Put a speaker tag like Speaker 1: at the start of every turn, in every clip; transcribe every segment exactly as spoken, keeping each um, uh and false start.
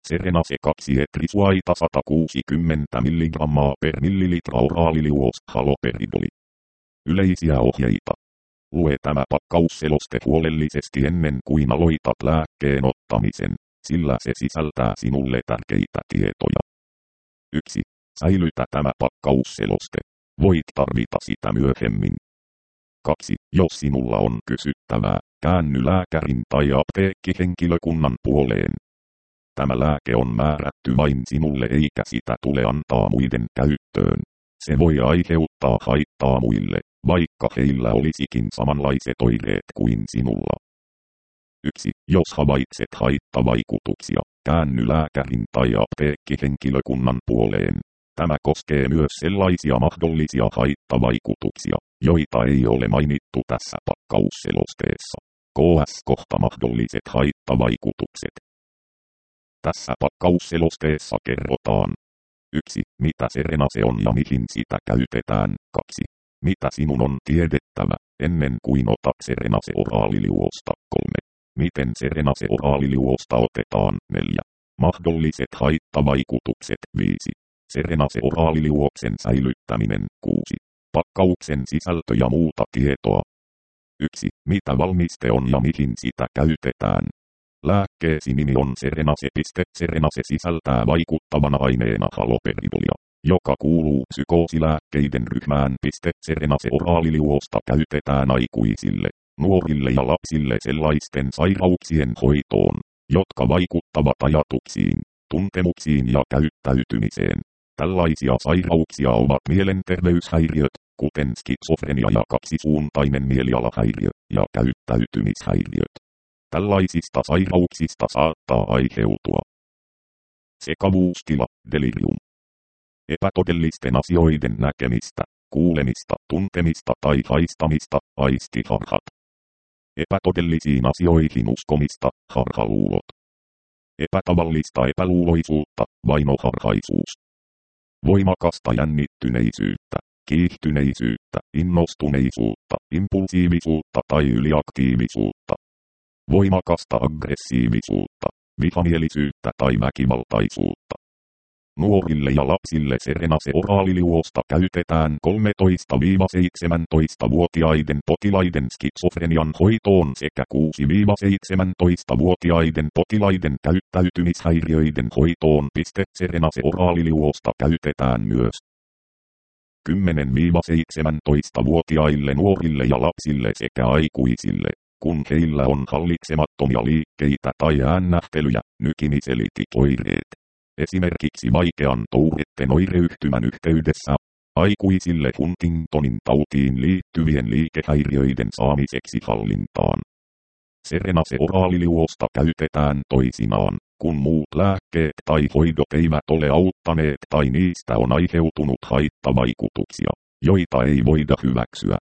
Speaker 1: Serenase kaksi etrisuaita sata kuusikymmentä milligrammaa per millilitra oraaliliuos haloperidoli. Yleisiä ohjeita. Lue tämä pakkausseloste huolellisesti ennen kuin aloitat lääkkeen ottamisen, sillä se sisältää sinulle tärkeitä tietoja. yksi. Säilytä tämä pakkausseloste. Voit tarvita sitä myöhemmin. kaksi. Jos sinulla on kysyttävää, käänny lääkärin tai apteekkihenkilökunnan puoleen. Tämä lääke on määrätty vain sinulle eikä sitä tule antaa muiden käyttöön. Se voi aiheuttaa haittaa muille, vaikka heillä olisikin samanlaiset oireet kuin sinulla. yksi. Jos havaitset haittavaikutuksia, käänny lääkärin tai apteekkihenkilökunnan puoleen. Tämä koskee myös sellaisia mahdollisia haittavaikutuksia, joita ei ole mainittu tässä pakkausselosteessa. K S kohta mahdolliset haittavaikutukset. Tässä pakkausselosteessa kerrotaan. yksi. Mitä Serenase on ja mihin sitä käytetään. kaksi. Mitä sinun on tiedettävä, ennen kuin otat Serenase oraaliliuosta. kolme. Miten Serenase oraaliliuosta otetaan. neljä. Mahdolliset haittavaikutukset. viisi. Serenase oraaliliuoksen säilyttäminen. kuusi. Pakkauksen sisältö ja muuta tietoa. yksi. Mitä valmiste on ja mihin sitä käytetään. Lääkkeesi nimi on Serenase. Serenase sisältää vaikuttavana aineena haloperidolia, joka kuuluu psykoosilääkkeiden ryhmään. Serenase oraaliliuosta käytetään aikuisille, nuorille ja lapsille sellaisten sairauksien hoitoon, jotka vaikuttavat ajatuksiin, tuntemuksiin ja käyttäytymiseen. Tällaisia sairauksia ovat mielenterveyshäiriöt, kuten skitsofrenia ja kaksisuuntainen mielialahäiriö ja käyttäytymishäiriöt. Tällaisista sairauksista saattaa aiheutua sekavuustila, delirium, epätodellisten asioiden näkemistä, kuulemista, tuntemista tai haistamista, aistiharhat, epätodellisiin asioihin uskomista, harhaluulot, epätavallista epäluuloisuutta, vainoharhaisuus, voimakasta jännittyneisyyttä, kiihtyneisyyttä, innostuneisuutta, impulsiivisuutta tai yliaktiivisuutta, voimakasta aggressiivisuutta, vihamielisyyttä tai väkivaltaisuutta. Nuorille ja lapsille Serenase oraaliliuosta käytetään kolmetoista–seitsemäntoista-vuotiaiden potilaiden skitsofrenian hoitoon sekä kuusi–seitsemäntoista-vuotiaiden potilaiden käyttäytymishäiriöiden hoitoon. Serenase oraaliliuosta käytetään myös kymmenen–seitsemäntoista-vuotiaille nuorille ja lapsille sekä aikuisille, kun heillä on hallitsemattomia liikkeitä tai äännähtelyjä, nykimiselitik-oireet. Esimerkiksi vaikean Touretten oireyhtymän yhteydessä, aikuisille Huntingtonin tautiin liittyvien liikehäiriöiden saamiseksi hallintaan. Serenase oraaliliuosta käytetään toisinaan, kun muut lääkkeet tai hoidot eivät ole auttaneet tai niistä on aiheutunut haittavaikutuksia, joita ei voida hyväksyä.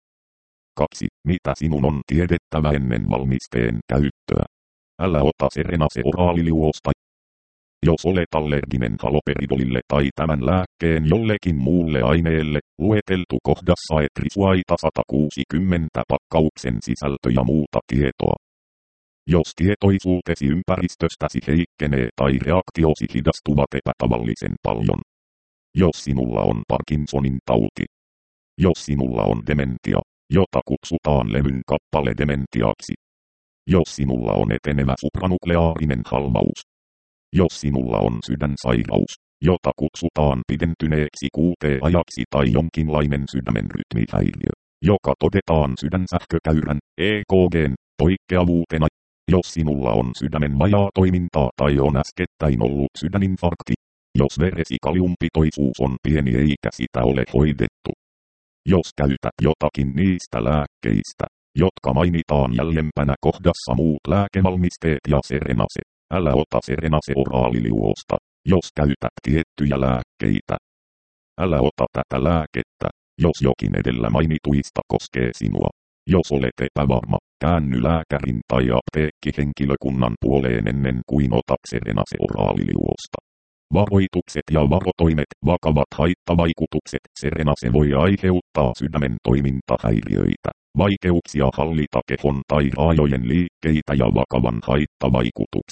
Speaker 1: kaksi. Mitä sinun on tiedettävä ennen valmisteen käyttöä? Älä ota Serenase oraaliliuosta, jos olet allerginen haloperidolille tai tämän lääkkeen jollekin muulle aineelle, lueteltu kohdassa etrisuaita sata kuusikymmentä pakkauksen sisältö ja muuta tietoa. Jos tietoisuutesi ympäristöstäsi heikkenee tai reaktiosi hidastuvat epätavallisen paljon. Jos sinulla on Parkinsonin tauti. Jos sinulla on dementia, jota kutsutaan levyn kappale dementiaksi. Jos sinulla on etenevä supranukleaarinen halvaus. Jos sinulla on sydänsairaus, jota kutsutaan pidentyneeksi kuuteajaksi tai jonkinlainen sydämen rytmihäiriö, joka todetaan sydänsähkökäyrän E K G:n poikkeavuutena. Jos sinulla on sydämen vajaatoimintaa tai on äskettäin ollut sydäninfarkti. Jos veresi kaliumpitoisuus on pieni eikä sitä ole hoidettu. Jos käytät jotakin niistä lääkkeistä, jotka mainitaan jäljempänä kohdassa muut lääkevalmisteet ja Serenase. Älä ota Serenase oraaliliuosta, jos käytät tiettyjä lääkkeitä. Älä ota tätä lääkettä, jos jokin edellä mainituista koskee sinua. Jos olet epävarma, käänny lääkärin tai apteekkihenkilökunnan puoleen ennen kuin otat Serenase oraaliliuosta. Varoitukset ja varotoimet, vakavat haittavaikutukset. Serenase voi aiheuttaa sydämen toimintahäiriöitä, vaikeuksia hallita kehon tai raajojen liikkeitä ja vakavan haittavaikutuksen,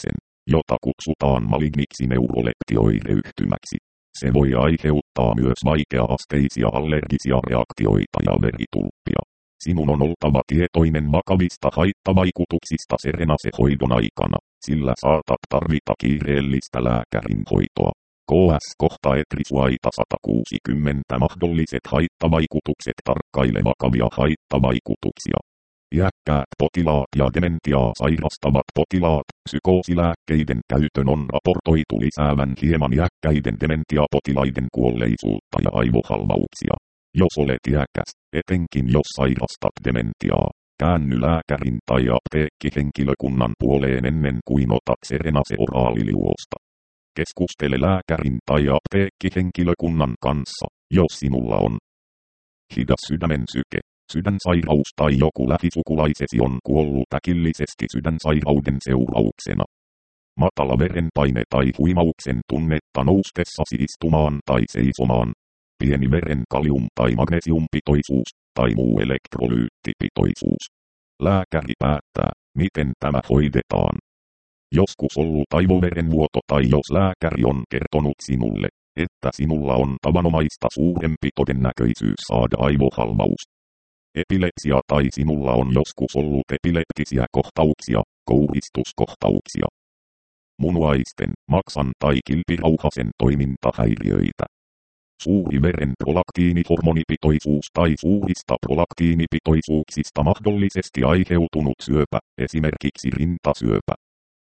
Speaker 1: jota kutsutaan maligniksi neuroleptioireyhtymäksi. Se voi aiheuttaa myös vaikea-asteisia allergisia reaktioita ja veritulppia. Sinun on oltava tietoinen vakavista haittavaikutuksista Serenase-hoidon aikana, sillä saatat tarvita kiireellistä lääkärin hoitoa. K S kohta Etrisuaita sata kuusikymmentä mahdolliset haittavaikutukset. Tarkkaile vakavia haittavaikutuksia. Iäkkäät potilaat ja dementiaa sairastavat potilaat. Psykoosilääkkeiden käytön on raportoitu lisäävän hieman iäkkäiden dementiapotilaiden kuolleisuutta ja aivohalvauksia. Jos olet iäkäs, etenkin jos sairastat dementiaa, käänny lääkärin tai apteekkihenkilökunnan puoleen ennen kuin otat Serenase oraaliliuosta. Keskustele lääkärin tai apteekkihenkilökunnan kanssa, jos sinulla on hidas sydämen syke, sydänsairaus tai joku lähisukulaisesi on kuollut äkillisesti sydänsairauden seurauksena. Matala verenpaine tai huimauksen tunnetta noustessasi istumaan tai seisomaan. Pieni veren kalium- tai magnesiumpitoisuus, tai muu elektrolyyttipitoisuus. Lääkäri päättää, miten tämä hoidetaan. Joskus ollut aivoverenvuoto tai jos lääkäri on kertonut sinulle, että sinulla on tavanomaista suurempi todennäköisyys saada aivohalvaus. Epilepsia tai sinulla on joskus ollut epileptisiä kohtauksia, kouristuskohtauksia. Munuaisten, maksan tai kilpirauhasen toimintahäiriöitä. Suuri veren prolaktiinihormonipitoisuus tai suurista prolaktiinipitoisuuksista mahdollisesti aiheutunut syöpä, esimerkiksi rintasyöpä.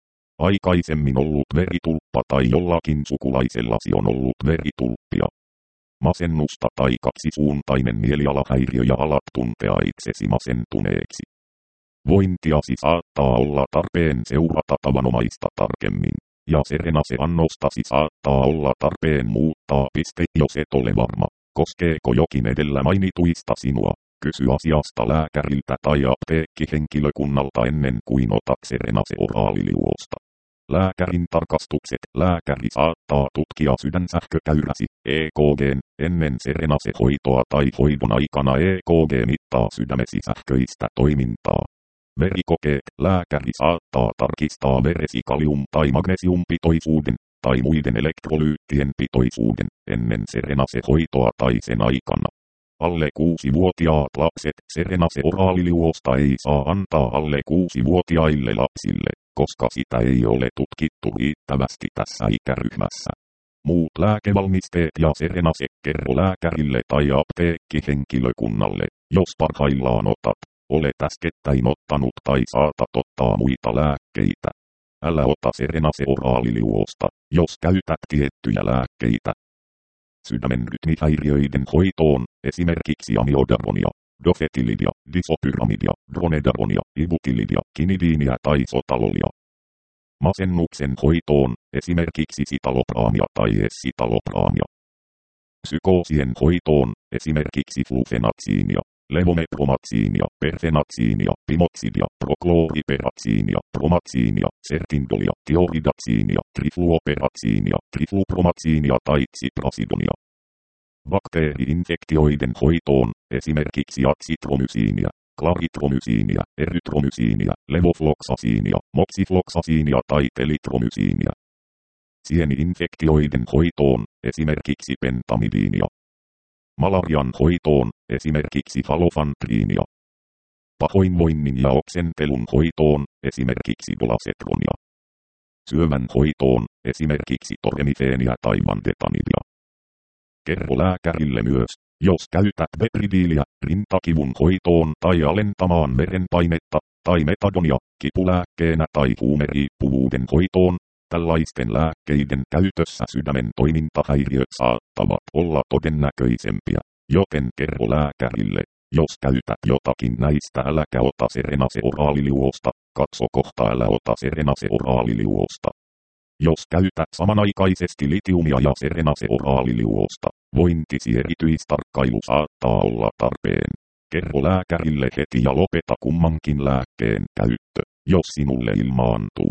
Speaker 1: Aikaisemmin ollut veritulppa tai jollakin sukulaisellasi on ollut veritulppia. Masennusta tai kaksisuuntainen mielialahäiriö ja alat tuntea itsesi masentuneeksi. Vointiasi saattaa olla tarpeen seurata tavanomaista tarkemmin, ja Serenase-annostasi saattaa olla tarpeen muuttaa piste, jos et ole varma, koskeeko jokin edellä mainituista sinua. Kysy asiasta lääkäriltä tai apteekkihenkilökunnalta ennen kuin otat Serenase-oraaliliuosta. Lääkärin tarkastukset. Lääkäri saattaa tutkia sydänsähkökäyräsi, E K G:n, ennen Serenase-hoitoa tai hoidon aikana E K G mittaa sydämesi sähköistä toimintaa. Verikokeet. Lääkäri saattaa tarkistaa veresi kalium- tai magnesiumpitoisuuden, tai muiden elektrolyyttien pitoisuuden, ennen Serenase-hoitoa tai sen aikana. Alle kuusivuotiaat lapset. Serenase-oraaliliuosta ei saa antaa alle kuusivuotiaille lapsille, koska sitä ei ole tutkittu riittävästi tässä ikäryhmässä. Muut lääkevalmisteet ja Serenase. Kerro lääkärille tai apteekkihenkilökunnalle, jos parhaillaan otat, olet äskettäin ottanut tai saatat ottaa muita lääkkeitä. Älä ota Serenase-oraaliliuosta, jos käytät tiettyjä lääkkeitä. Sydämen rytmihäiriöiden hoitoon, esimerkiksi amiodaronia, dofetilidia, disopyramidia, dronedaronia, ibutilidia, kinidiinia tai sotalolia. Masennuksen hoitoon, esimerkiksi sitalopraamia tai esitalopraamia. Psykoosien hoitoon, esimerkiksi flufenatsiinia, levomepromatsiinia, perfenatsiinia, pimoksidia, proklooriperatsiinia, promatsiinia, sertindolia, tioridatsiinia, trifluoperatsiinia, triflupromatsiinia tai tsiprasidonia. Bakteeri-infektioiden hoitoon, esimerkiksi atsitromysiinia, klaritromysiinia, erytromysiinia, levofloksasiinia, moksifloksasiinia tai telitromysiinia. Sieni-infektioiden hoitoon, esimerkiksi pentamidiinia. Malarian hoitoon, esimerkiksi halofantriinia. Pahoinvoinnin ja oksentelun hoitoon, esimerkiksi dolasetronia. Syövän hoitoon, esimerkiksi toremifeenia tai vandetanidia. Kerro lääkärille myös, jos käytät bepridiiliä, rintakivun hoitoon tai alentamaan verenpainetta, tai metadonia, kipulääkkeenä tai huumeriippuvuuden hoitoon. Tällaisten lääkkeiden käytössä sydämen toimintahäiriöt saattavat olla todennäköisempiä, joten kerro lääkärille, jos käytät jotakin näistä äläkä ota Serenase-oraaliliuosta, katso kohta älä ota Serenase-oraaliliuosta. Jos käytät samanaikaisesti litiumia ja Serenase-oraaliliuosta, vointisi erityistarkkailu saattaa olla tarpeen. Kerro lääkärille heti ja lopeta kummankin lääkkeen käyttö, jos sinulle ilmaantuu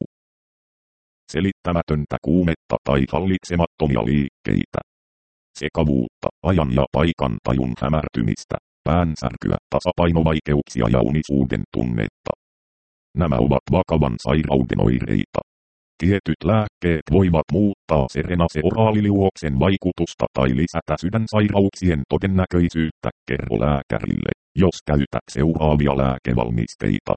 Speaker 1: selittämätöntä kuumetta tai hallitsemattomia liikkeitä, sekavuutta, ajan ja paikan tajun hämärtymistä, päänsärkyä, tasapainovaikeuksia ja unisuuden tunnetta. Nämä ovat vakavan sairauden oireita. Tietyt lääkkeet voivat muuttaa Serenase-oraaliliuoksen vaikutusta tai lisätä sydänsairauksien todennäköisyyttä. Kerro lääkärille, jos käytät seuraavia lääkevalmisteita.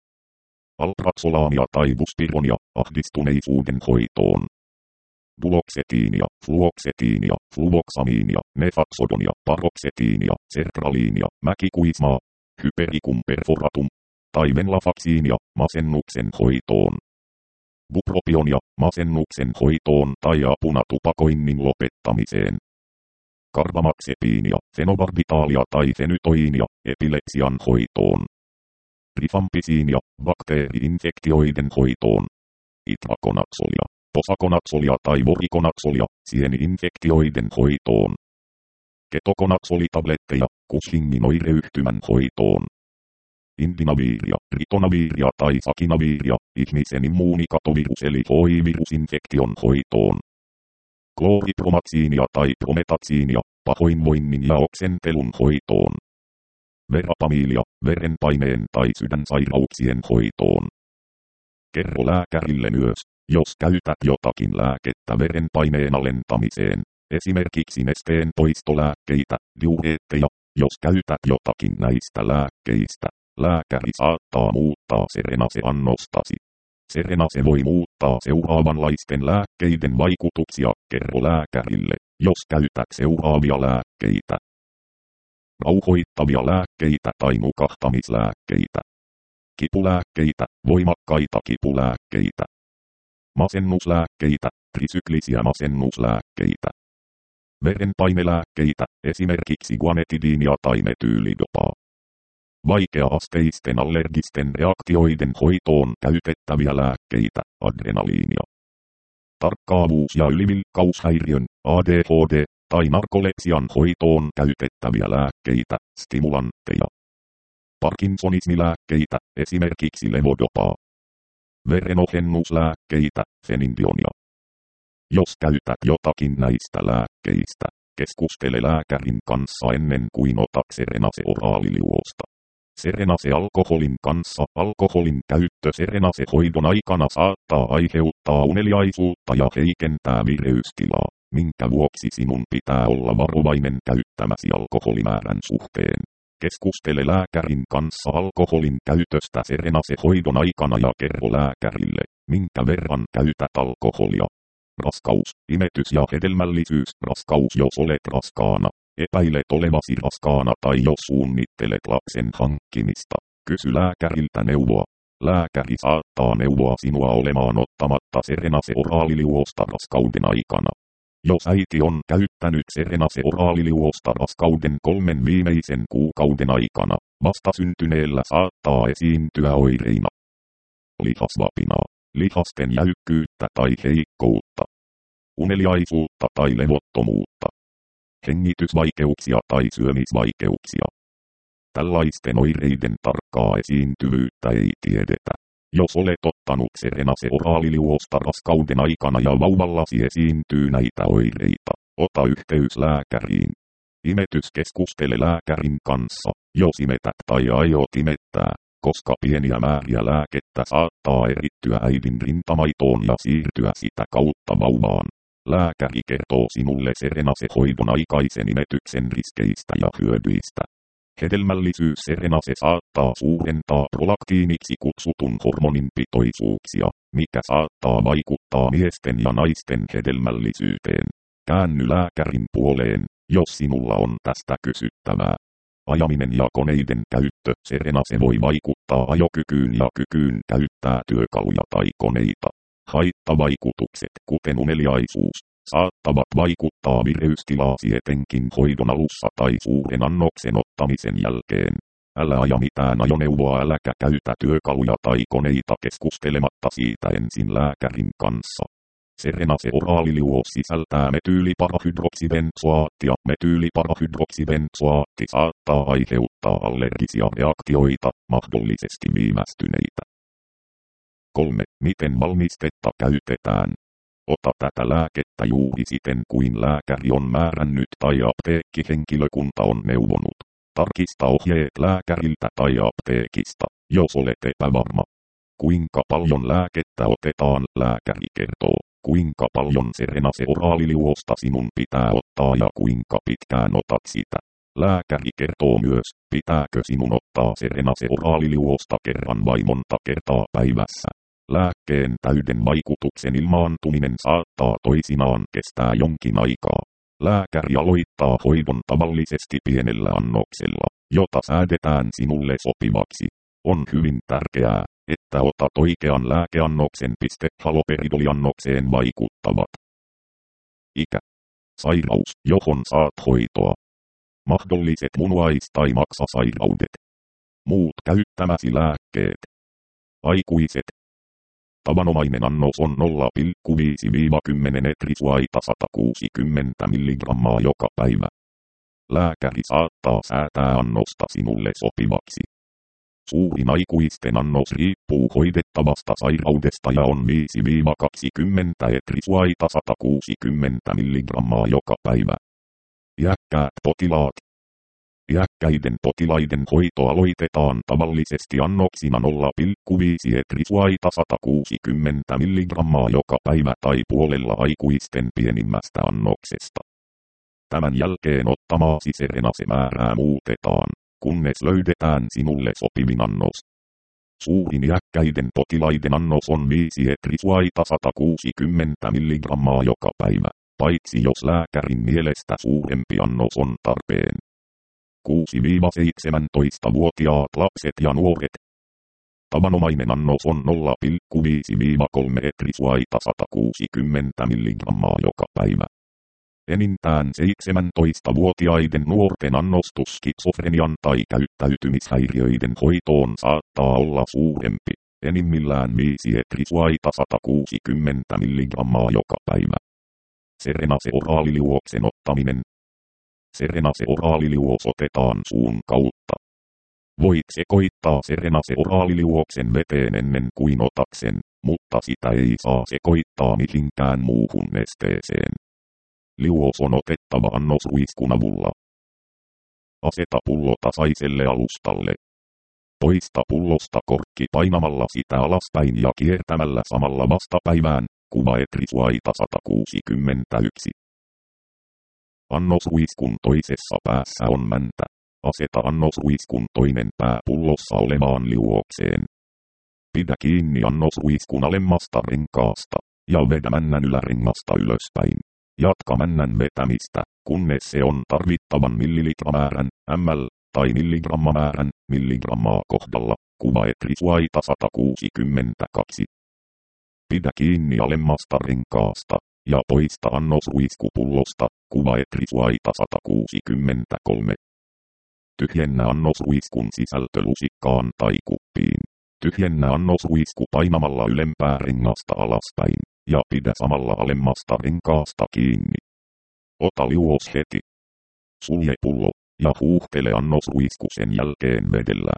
Speaker 1: Alpraxolaania tai buspironia ahdistuneisuuden hoitoon. Duloxetiinia, fluoksetiinia, fluvoksamiinia, nefaxodonia, paroksetiinia, sertraliinia, mäkikuismaa, hypericum perforatum tai venlafaxiinia masennuksen hoitoon. Bupropionia masennuksen hoitoon tai apuna tupakoinnin lopettamiseen. Karbamaxepiinia, fenobarbitaalia tai fenytoiinia epilepsian hoitoon. Rifampisiinia bakteeri-infektioiden hoitoon. Itrakonaksolia, posakonaksolia tai vorikonaksolia sieni-infektioiden hoitoon. Ketokonaksolitabletteja Cushingin oireyhtymän hoitoon. Indinaviiria, ritonaviiria tai sakinaviiria ihmisen immuunikatovirus eli H I-virusinfektion hoitoon. Klooripromaksiinia tai prometaksiinia pahoinvoinnin ja oksentelun hoitoon. Verapamiilia verenpaineen tai sydänsairauksien hoitoon. Kerro lääkärille myös, jos käytät jotakin lääkettä verenpaineen alentamiseen, esimerkiksi nesteen poistolääkkeitä, diureetteja, jos käytät jotakin näistä lääkkeistä. Lääkäri saattaa muuttaa Serenase-annostasi. Serenase voi muuttaa seuraavanlaisten lääkkeiden vaikutuksia. Kerro lääkärille, jos käytät seuraavia lääkkeitä. Rauhoittavia lääkkeitä tai nukahtamislääkkeitä. Kipulääkkeitä, voimakkaita kipulääkkeitä. Masennuslääkkeitä, trisyklisiä masennuslääkkeitä. Verenpainelääkkeitä, esimerkiksi guanetidiinia tai metyylidopaa. Vaikea-asteisten allergisten reaktioiden hoitoon käytettäviä lääkkeitä, adrenaliinia. Tarkkaavuus- ja ylivilkkaushäiriön, A D H D, tai narkolepsian hoitoon käytettäviä lääkkeitä, stimulantteja. Parkinsonismilääkkeitä, esimerkiksi levodopaa. Verenohennuslääkkeitä, fenindionia. Jos käytät jotakin näistä lääkkeistä, keskustele lääkärin kanssa ennen kuin otat Serenase-oraaliliuosta. Serenase-alkoholin kanssa alkoholin käyttö Serenase-hoidon aikana saattaa aiheuttaa uneliaisuutta ja heikentää vireystilaa, minkä vuoksi sinun pitää olla varovainen käyttämäsi alkoholimäärän suhteen. Keskustele lääkärin kanssa alkoholin käytöstä Serenase-hoidon aikana ja kerro lääkärille, minkä verran käytät alkoholia. Raskaus, imetys ja hedelmällisyys. Raskaus, jos olet raskaana. Epäilet olevasi raskaana tai jos suunnittelet lapsen hankkimista. Kysy lääkäriltä neuvoa. Lääkäri saattaa neuvoa sinua olemaan ottamatta Serenase-oraaliliuosta raskauden aikana. Jos äiti on käyttänyt Serenase-oraaliliuosta raskauden kolmen viimeisen kuukauden aikana, vastasyntyneellä saattaa esiintyä oireina. Lihasvapinaa, lihasten jäykkyyttä tai heikkoutta, uneliaisuutta tai levottomuutta, hengitysvaikeuksia tai syömisvaikeuksia. Tällaisten oireiden tarkkaa esiintyvyyttä ei tiedetä. Jos olet ottanut Serenase-oraaliliuosta raskauden aikana ja vauvallasi esiintyy näitä oireita, ota yhteys lääkäriin. Imetys, keskustele lääkärin kanssa, jos imetät tai aiot imettää, koska pieniä määriä lääkettä saattaa erittyä äidin rintamaitoon ja siirtyä sitä kautta vauvaan. Lääkäri kertoo sinulle Serenase-hoidon aikaisen imetyksen riskeistä ja hyödyistä. Hedelmällisyys Serenase saattaa suurentaa prolaktiiniksi kutsutun hormonin pitoisuuksia, mikä saattaa vaikuttaa miesten ja naisten hedelmällisyyteen. Käänny lääkärin puoleen, jos sinulla on tästä kysyttävää. Ajaminen ja koneiden käyttö. Serenase voi vaikuttaa ajokykyyn ja kykyyn käyttää työkaluja tai koneita. Haittavaikutukset, kuten uneliaisuus, saattavat vaikuttaa vireystilaasi etenkin hoidon alussa tai suuren annoksen ottamisen jälkeen. Älä aja mitään ajoneuvoa, äläkä käytä työkaluja tai koneita keskustelematta siitä ensin lääkärin kanssa. Serenase-oraaliliuos sisältää metyyliparahydroksibenzoaattia. Metyyliparahydroksibenzoaatti saattaa aiheuttaa allergisia reaktioita, mahdollisesti viivästyneitä. kolme. Miten valmistetta käytetään? Ota tätä lääkettä juuri siten kuin lääkäri on määrännyt tai apteekkihenkilökunta on neuvonut. Tarkista ohjeet lääkäriltä tai apteekista, jos olet epävarma. Kuinka paljon lääkettä otetaan, lääkäri kertoo. Kuinka paljon Serenase oraaliliuosta sinun pitää ottaa ja kuinka pitkään otat sitä. Lääkäri kertoo myös, pitääkö sinun ottaa Serenase oraaliliuosta kerran vai monta kertaa päivässä. Lääkkeen täyden vaikutuksen ilmaantuminen saattaa toisinaan kestää jonkin aikaa. Lääkäri aloittaa hoidon tavallisesti pienellä annoksella, jota säädetään sinulle sopivaksi. On hyvin tärkeää, että otat oikean lääkeannoksen. Haloperidoliannokseen vaikuttavat. Ikä. Sairaus, johon saat hoitoa. Mahdolliset munuais- tai maksasairaudet. Muut käyttämäsi lääkkeet. Aikuiset. Tavanomainen annos on nolla pilkku viisi kymmenen etrisuaita sata kuusikymmentä milligrammaa joka päivä. Lääkäri saattaa säätää annosta sinulle sopivaksi. Suurin aikuisten annos riippuu hoidettavasta sairaudesta ja on viisi kaksikymmentä etrisuaita sata kuusikymmentä milligrammaa joka päivä. Iäkkäät potilaat. Iäkkäiden potilaiden hoito aloitetaan tavallisesti annoksina nolla pilkku viisi etrisuaita sata kuusikymmentä milligrammaa joka päivä tai puolella aikuisten pienimmästä annoksesta. Tämän jälkeen ottamaasi Serenase-määrää muutetaan, kunnes löydetään sinulle sopivin annos. Suurin iäkkäiden potilaiden annos on viisi etrisuaita sata kuusikymmentä milligrammaa joka päivä, paitsi jos lääkärin mielestä suurempi annos on tarpeen. kuusi-seitsemäntoista-vuotiaat lapset ja nuoret. Tavanomainen annos on nolla pilkku viisi kolme etrisuaita sata kuusikymmentä milligrammaa joka päivä. Enintään seitsemäntoistavuotiaiden nuorten annostus skitsofrenian tai käyttäytymishäiriöiden hoitoon saattaa olla suurempi, enimmillään viisi etrisuaita sata kuusikymmentä milligrammaa joka päivä. Serenase oraaliliuoksen ottaminen. Serenase oraaliliuos otetaan suun kautta. Voit sekoittaa Serenase oraaliliuoksen veteen ennen kuin otat sen, mutta sitä ei saa sekoittaa mihinkään muuhun nesteeseen. Liuos on otettava annosruiskun avulla. Aseta pullo tasaiselle alustalle. Poista pullosta korkki painamalla sitä alaspäin ja kiertämällä samalla vastapäivään, kuva etrisuaita sata kuusikymmentäyksi. Annosruiskun toisessa päässä on mäntä. Aseta annosruiskun toinen pää pullossa olevaan liuokseen. Pidä kiinni annosruiskun alemmasta renkaasta ja vedä männän ylärengasta ylöspäin. Jatka männän vetämistä, kunnes se on tarvittavan millilitramäärän, ml, tai milligrammamäärän, milligrammaa kohdalla, kuva etrisuaita sata kuusikymmentäkaksi. Pidä kiinni alemmasta renkaasta ja poista annosruisku pullosta, kuva etrisuaita sata kuusikymmentäkolme. Tyhjennä annosruiskun sisältö lusikkaan tai kuppiin. Tyhjennä annosruisku painamalla ylempää rengasta alaspäin ja pidä samalla alemmasta renkaasta kiinni. Ota liuos heti. Sulje pullo ja huuhtele annosruisku sen jälkeen vedellä.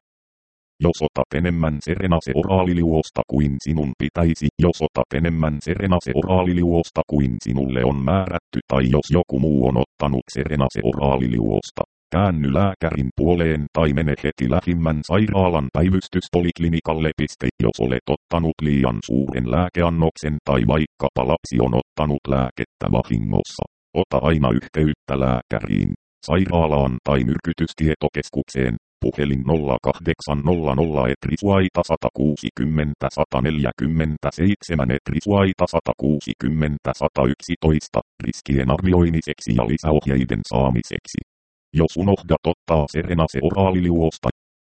Speaker 1: Jos otat enemmän Serenase oraaliliuosta kuin sinun pitäisi, jos otat enemmän Serenase oraaliliuosta kuin sinulle on määrätty tai jos joku muu on ottanut Serenase oraaliliuosta, käänny lääkärin puoleen tai mene heti lähimmän sairaalan päivystyspoliklinikalle. Jos olet ottanut liian suuren lääkeannoksen tai vaikkapa lapsi on ottanut lääkettä vahingossa, ota aina yhteyttä lääkäriin, sairaalaan tai myrkytystietokeskukseen. Puhelin nolla kahdeksan nolla nolla etrisuaita sata kuusikymmentä sata neljäkymmentäseitsemän etrisuaita sata kuusikymmentä sata yksitoista riskien arvioimiseksi ja lisäohjeiden saamiseksi. Jos unohdat ottaa Serenase oraaliliuosta.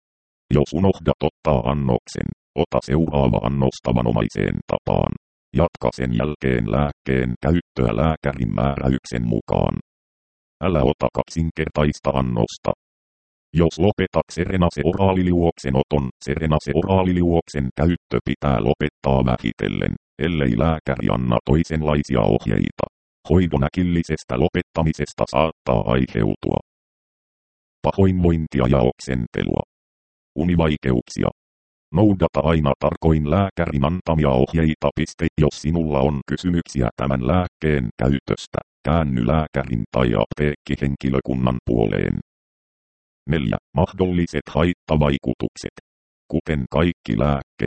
Speaker 1: Jos unohdat ottaa annoksen, ota seuraava annos tavanomaiseen tapaan. Jatka sen jälkeen lääkkeen käyttöä lääkärin määräyksen mukaan. Älä ota kaksinkertaista annosta. Jos lopetat Serenase oraaliliuoksen oton, Serenase oraaliliuoksen käyttö pitää lopettaa vähitellen, ellei lääkäri anna toisenlaisia ohjeita. Hoidon äkillisestä lopettamisesta saattaa aiheutua pahoinvointia ja oksentelua. Univaikeuksia. Noudata aina tarkoin lääkärin antamia ohjeita. Jos sinulla on kysymyksiä tämän lääkkeen käytöstä, käänny lääkärin tai apteekkihenkilökunnan puoleen. neljä. Mahdolliset haittavaikutukset. Kuten kaikki lääkkeet,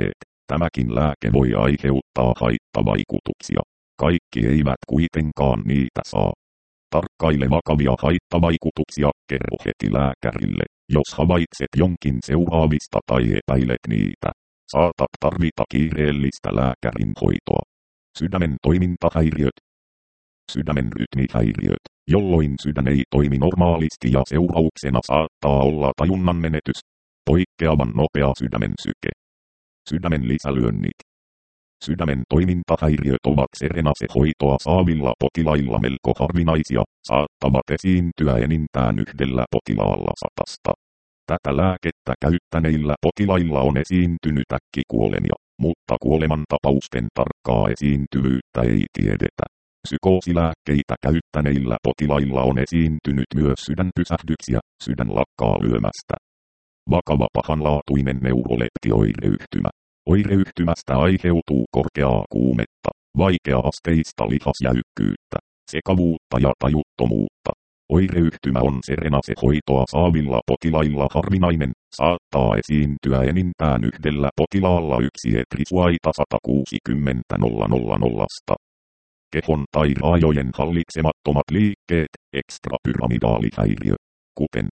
Speaker 1: Tämäkin lääke voi aiheuttaa haittavaikutuksia. Kaikki eivät kuitenkaan niitä saa. Tarkkaile vakavia haittavaikutuksia, kerro heti lääkärille, jos havaitset jonkin seuraavista tai epäilet niitä. Saatat tarvita kiireellistä lääkärin hoitoa. Sydämen toimintahäiriöt. Sydämen rytmihäiriöt, jolloin sydän ei toimi normaalisti ja seurauksena saattaa olla tajunnan menetys. Poikkeavan nopea sydämen syke. Sydämen lisälyönnit. Sydämen toimintahäiriöt ovat Serenase-hoitoa saavilla potilailla melko harvinaisia, saattavat esiintyä enintään yhdellä potilaalla satasta. Tätä lääkettä käyttäneillä potilailla on esiintynyt äkkikuolemia, mutta kuolemantapausten tarkkaa esiintyvyyttä ei tiedetä. Psykoosilääkkeitä käyttäneillä potilailla on esiintynyt myös sydänpysähdyksiä, sydän lakkaa lyömästä. Vakava pahanlaatuinen neuroleptioireyhtymä. Oireyhtymästä aiheutuu korkeaa kuumetta, vaikea-asteista lihasjäykkyyttä, sekavuutta ja tajuttomuutta. Oireyhtymä on Serenase-hoitoa saavilla potilailla harvinainen, saattaa esiintyä enintään yhdellä potilaalla yksi etrisuaita sata kuusikymmentä tuhatta. Kehon tai raajojen hallitsemattomat liikkeet, ekstrapyramidaalihäiriö, kuten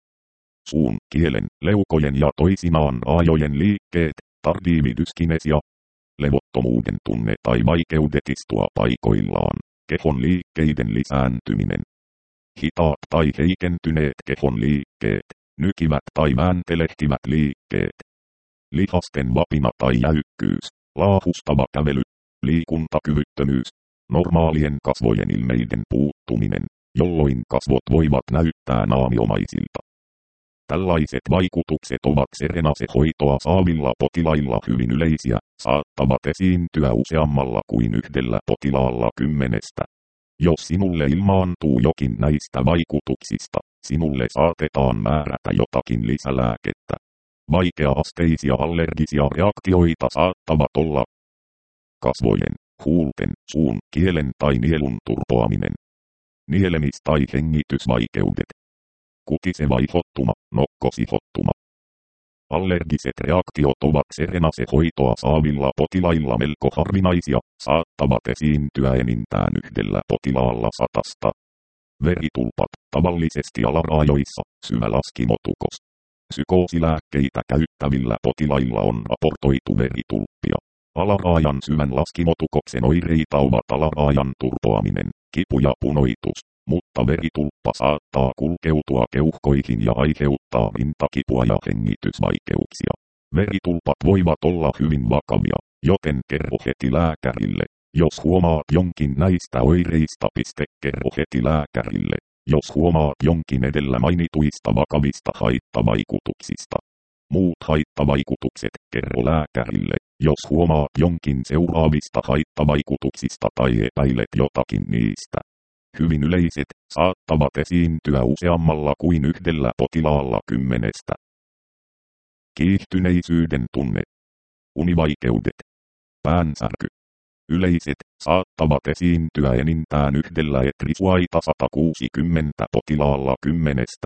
Speaker 1: suun, kielen, leukojen ja toisinaan raajojen liikkeet, tardiividyskinesia, levottomuuden tunne tai vaikeudet istua paikoillaan, kehon liikkeiden lisääntyminen. Hitaat tai heikentyneet kehon liikkeet, nykivät tai vääntelehtivät liikkeet. Lihasten vapina tai jäykkyys, laahustava kävely, liikuntakyvyttömyys, normaalien kasvojen ilmeiden puuttuminen, jolloin kasvot voivat näyttää naamiomaisilta. Tällaiset vaikutukset ovat Serenase-hoitoa saavilla potilailla hyvin yleisiä, saattavat esiintyä useammalla kuin yhdellä potilaalla kymmenestä. Jos sinulle ilmaantuu jokin näistä vaikutuksista, sinulle saatetaan määrätä jotakin lisälääkettä. Vaikea-asteisia allergisia reaktioita saattavat olla kasvojen, huulten, suun, kielen tai nielun turpoaminen, nielemis- tai hengitysvaikeudet, kutiseva ihottuma, nokkosihottuma. Allergiset reaktiot ovat Serenase-hoitoa saavilla potilailla melko harvinaisia, saattavat esiintyä enintään yhdellä potilaalla satasta. Veritulpat, tavallisesti alaraajoissa, syvälaskimotukos. Psykoosilääkkeitä käyttävillä potilailla on raportoitu veritulppia. Alaraajan syvän laskimotukoksen oireita ovat alaraajan turpoaminen, kipu ja punoitus, mutta veritulppa saattaa kulkeutua keuhkoihin ja aiheuttaa rintakipua ja hengitysvaikeuksia. Veritulpat voivat olla hyvin vakavia, joten kerro heti lääkärille. Jos huomaat jonkin näistä oireista, piste kerro heti lääkärille. Jos huomaat jonkin edellä mainituista vakavista haittavaikutuksista. Muut haittavaikutukset, kerro lääkärille. Jos huomaat jonkin seuraavista haittavaikutuksista tai epäilet jotakin niistä. Hyvin yleiset, saattavat esiintyä useammalla kuin yhdellä potilaalla kymmenestä. Kiihtyneisyyden tunne. Univaikeudet. Päänsärky. Yleiset, saattavat esiintyä enintään yhdellä etrisuaita sata kuusikymmentä potilaalla kymmenestä.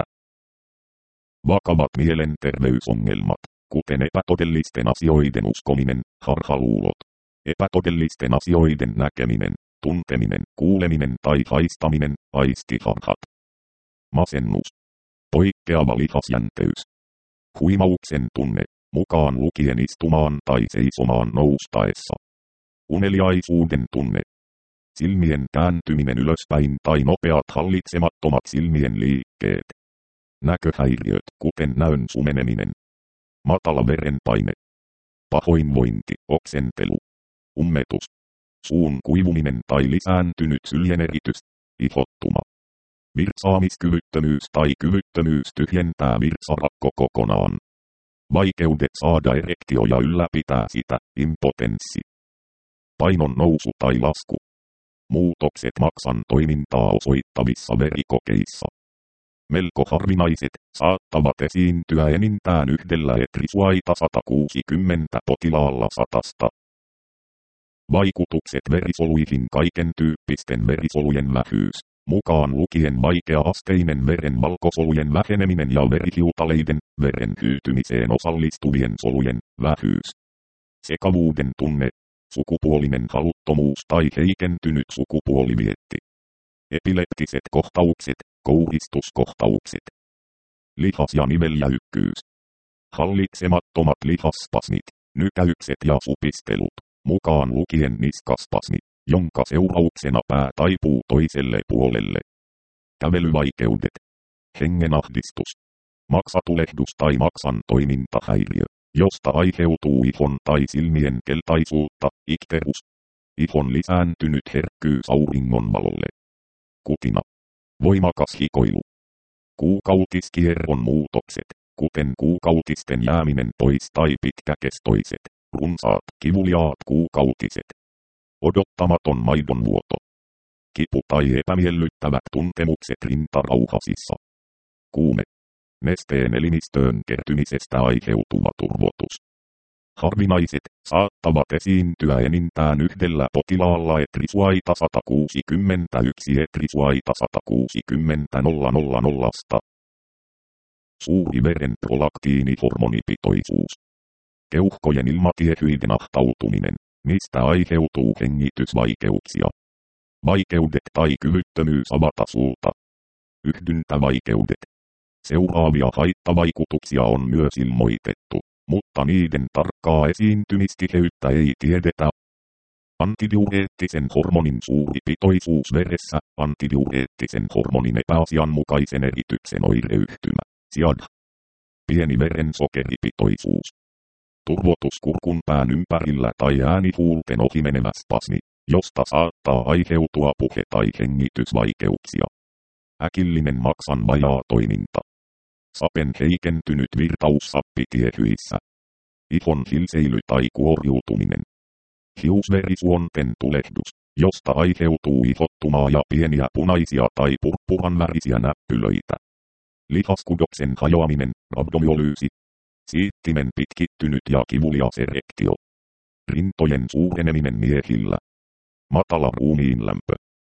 Speaker 1: Vakavat mielenterveysongelmat, kuten epätodellisten asioiden uskominen, harhaluulot, epätodellisten asioiden näkeminen, tunteminen, kuuleminen tai haistaminen, aistiharhat. Masennus. Poikkeava lihasjänteys. Huimauksen tunne, mukaan lukien istumaan tai seisomaan noustaessa. Uneliaisuuden tunne. Silmien kääntyminen ylöspäin tai nopeat hallitsemattomat silmien liikkeet. Näköhäiriöt, kuten näön sumeneminen. Matala verenpaine. Pahoinvointi, oksentelu. Ummetus. Suun kuivuminen tai lisääntynyt syljeneritys, ihottuma. Virtsaamiskyvyttömyys tai kyvyttömyys tyhjentää virtsarakko kokonaan. Vaikeudet saada erektio ja ylläpitää sitä, impotenssi. Painon nousu tai lasku. Muutokset maksan toimintaa osoittavissa verikokeissa. Melko harvinaiset, saattavat esiintyä enintään yhdellä etrisuaita sata kuusikymmentä potilaalla satasta. Vaikutukset verisoluihin. Kaiken tyyppisten verisolujen vähyys, mukaan lukien vaikea-asteinen veren valkosolujen väheneminen ja verihiutaleiden, veren hyytymiseen osallistuvien solujen, vähyys. sekavuuden tunne, sukupuolinen haluttomuus tai heikentynyt sukupuolivietti. Epileptiset kohtaukset, kouhistuskohtaukset. Lihas- ja niveljäykkyys. Hallitsemattomat lihasspasmit, nykäykset ja supistelut, mukaan lukien niskaspasmi, jonka seurauksena pää taipuu toiselle puolelle. Kävelyvaikeudet. Hengenahdistus. Maksatulehdus tai maksan toimintahäiriö, josta aiheutuu ihon tai silmien keltaisuutta, ikterus. Ihon lisääntynyt herkkyys auringonvalolle. Kutina. Voimakas hikoilu. Kuukautiskierron muutokset, kuten kuukautisten jääminen pois tai pitkäkestoiset, runsaat kivuliaat kuukautiset. Odottamaton maidonvuoto. Kipu tai epämiellyttävät tuntemukset rintarauhasissa. Kuume. Nesteen elimistöön kertymisestä aiheutuva turvotus. Harvinaiset, saattavat esiintyä enintään yhdellä potilaalla etrisuaita sata kuusikymmentäyksi etrisuaita sata kuusikymmentä nolla nolla nolla. Suuri veren prolaktiinihormonipitoisuus. Keuhkojen ilmatiehyiden ahtautuminen, mistä aiheutuu hengitysvaikeuksia. Vaikeudet tai kyvyttömyys avata suuta. Yhdyntävaikeudet. Seuraavia haittavaikutuksia on myös ilmoitettu, mutta niiden tarkkaa esiintymistiheyttä ei tiedetä. Antidiureettisen hormonin suuri pitoisuus veressä, antidiureettisen hormonin epäasianmukaisen erityksen oireyhtymä, S I A D. Pieni verensokeripitoisuus. Turvotus kurkun pään ympärillä tai äänihuulten ohimenevä spasmi, josta saattaa aiheutua puhe- tai hengitysvaikeuksia. Äkillinen maksan vajaa toiminta. Sapen heikentynyt virtaus sappitiehyissä. Ihon hilseily tai kuoriutuminen. Hiusverisuonten tulehdus, josta aiheutuu ihottumaa ja pieniä punaisia tai purppuranvärisiä näppylöitä. Lihaskudoksen hajoaminen, rabdomyolyysi. Siittimen pitkittynyt ja kivulias erektio. Rintojen suureneminen miehillä. Matala ruumiinlämpö.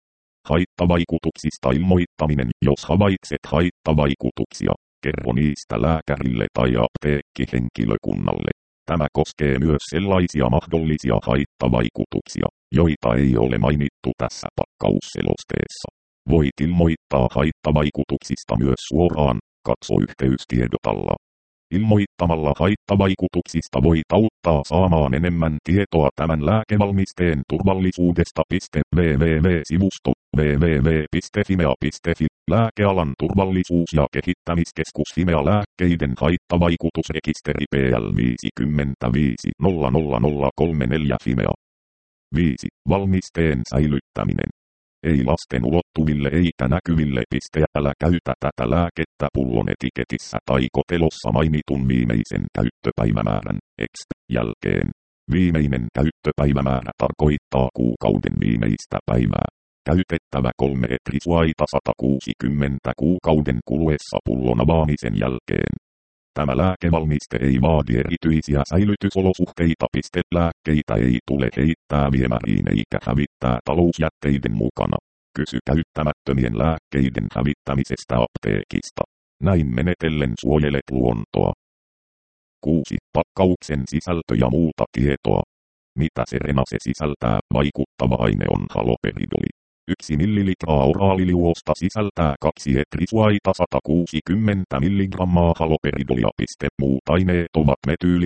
Speaker 1: Haittavaikutuksista ilmoittaminen. Jos havaitset haittavaikutuksia, kerro niistä lääkärille tai apteekkihenkilökunnalle. Tämä koskee myös sellaisia mahdollisia haittavaikutuksia, joita ei ole mainittu tässä pakkausselosteessa. Voit ilmoittaa haittavaikutuksista myös suoraan, katso yhteystiedot alla. Ilmoittamalla haittavaikutuksista voit auttaa saamaan enemmän tietoa tämän lääkevalmisteen turvallisuudesta. www-sivusto www piste fimea piste fi Lääkealan turvallisuus- ja kehittämiskeskus Fimea lääkkeiden haittavaikutusrekisteri P L viisikymmentäviisi nolla nolla nolla kolmekymmentäneljä Fimea. viisi. Valmisteen säilyttäminen. Ei lasten ulottuville eikä näkyville. Älä käytä tätä lääkettä pullon etiketissä tai kotelossa mainitun viimeisen käyttöpäivämäärän X jälkeen. Viimeinen käyttöpäivämäärä tarkoittaa kuukauden viimeistä päivää. Käytettävä kolme etrisuaita sata kuusikymmentä kuukauden kuluessa pullon avaamisen jälkeen. Tämä lääkevalmiste ei vaadi erityisiä säilytysolosuhteita. Lääkkeitä ei tule heittää viemäriin eikä hävittää talousjätteiden mukana. Kysy käyttämättömien lääkkeiden hävittämisestä apteekista. Näin menetellen suojelet luontoa. kuusi. Pakkauksen sisältö ja muuta tietoa. Mitä Serenase sisältää? Vaikuttava aine on haloperidoli. yksi millilitraa oraaliliuosta sisältää kaksi etrisuaita sata kuusikymmentä milligrammaa haloperidolia. Muut aineet ovat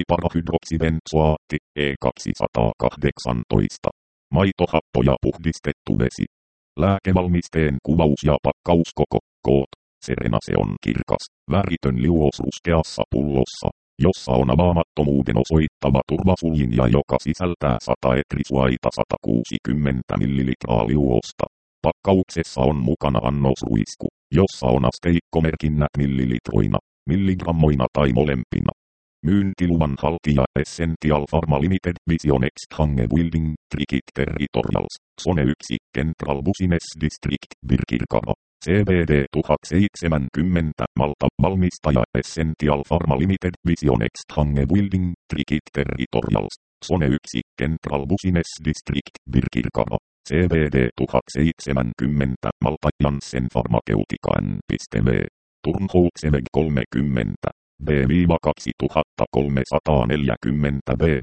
Speaker 1: metyyliparahydroksibenzoaatti E kaksisataakahdeksantoista. Maitohappo ja puhdistettu vesi. Lääkevalmisteen kuvaus ja pakkauskoko. Koot. Serenase on kirkas, väritön liuos ruskeassa pullossa, jossa on avaamattomuuden osoittava turvasuljin ja joka sisältää sata etrisuaita sata kuusikymmentä millilitraa liuosta. Pakkauksessa on mukana annosruisku, jossa on asteikkomerkinnät millilitroina, milligrammoina tai molempina. Myyntiluvan haltija Essential Pharma Limited Vision Exchange Building, Trikit Territorials, Zone yksi, Central Business District, Birkirkara. C B D tuhat seitsemänkymmentä Malta valmistaja Essential Pharma Limited Vision Exchange Building, Trikit Territorials, Zone yksi, Central Business District, Birkirkara. C B D tuhat seitsemänkymmentä Malta Janssen Pharmaceutica N V. Turnhoutseväg kolmekymmentä B kaksituhattakolmesataaneljäkymmentä B C.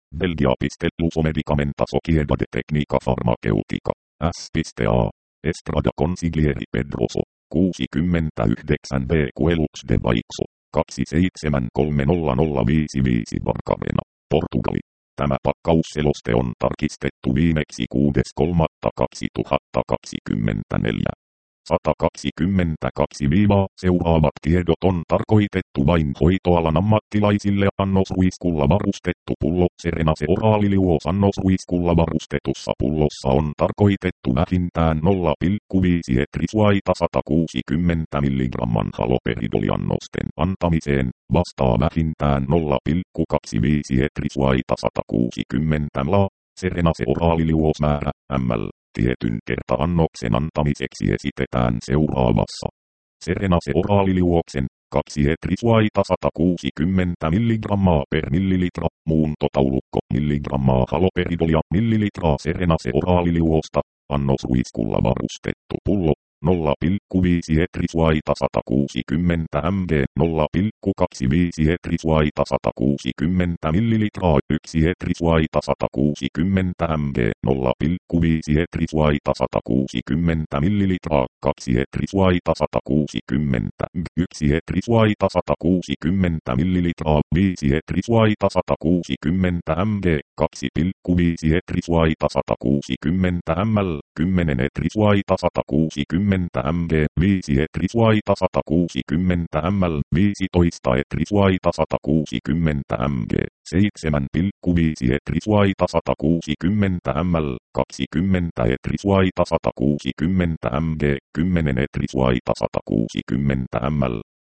Speaker 1: Belgia.lus medicamenta sociedad de técnica farmacéutica. S.A. Estrada consiglieri Pedroso. kuusikymmentäyhdeksän B. Quelux de Baixo. kaksi seitsemän kolme nolla nolla viisi viisi Barcarena, Portugali. Tämä pakkausseloste on tarkistettu viimeksi kuudes kolmatta kaksituhattakaksikymmentäneljä. sata kaksikymmentäkaksi Seuraavat tiedot on tarkoitettu vain hoitoalan ammattilaisille. Annosruiskulla varustettu pullo. Serenase oraaliliuos annosruiskulla varustetussa pullossa on tarkoitettu vähintään nolla pilkku viisi etrisuaita sata kuusikymmentä milligramman haloperidoliannosten antamiseen, vastaa vähintään nolla pilkku kaksikymmentäviisi etrisuaita sata kuusikymmentä ml. Serenase oraaliliuosmäärä, ml. Tietyn kerta-annoksen antamiseksi esitetään seuraavassa. Serenase oraaliliuoksen, kaksi etrisuaita sata kuusikymmentä milligrammaa per millilitra, muuntotaulukko milligrammaa haloperidolia millilitraa Serenase oraaliliuosta, annosruiskulla varustettu pullo, nolla pilkku viisi etrisuaita sata kuusikymmentä milligrammaa, nolla pilkku kaksikymmentäviisi etrisuaita sata kuusikymmentä millilitraa, yksi etrisuaita sata kuusikymmentä milligrammaa, nolla pilkku viisi etrisuaita sata kuusikymmentä millilitraa, kaksi etrisuaita sata kuusikymmentä, yksi etrisuaita sata kuusikymmentä millilitraa, viisi etrisuaita sata kuusikymmentä milligrammaa, kaksi pilkku viisi etrisuaita sata kuusikymmentä millilitraa, kymmenen etrisuaita sata kuusikymmentä milligrammaa, viisi etrisuaita sata kuusikymmentä millilitraa, viisitoista etrisuaita sata kuusikymmentä milligrammaa, seitsemän pilkku viisi etrisuaita sata kuusikymmentä millilitraa, kaksikymmentä etrisuaita sata kuusikymmentä milligrammaa, kymmenen etrisuaita sata kuusikymmentä millilitraa.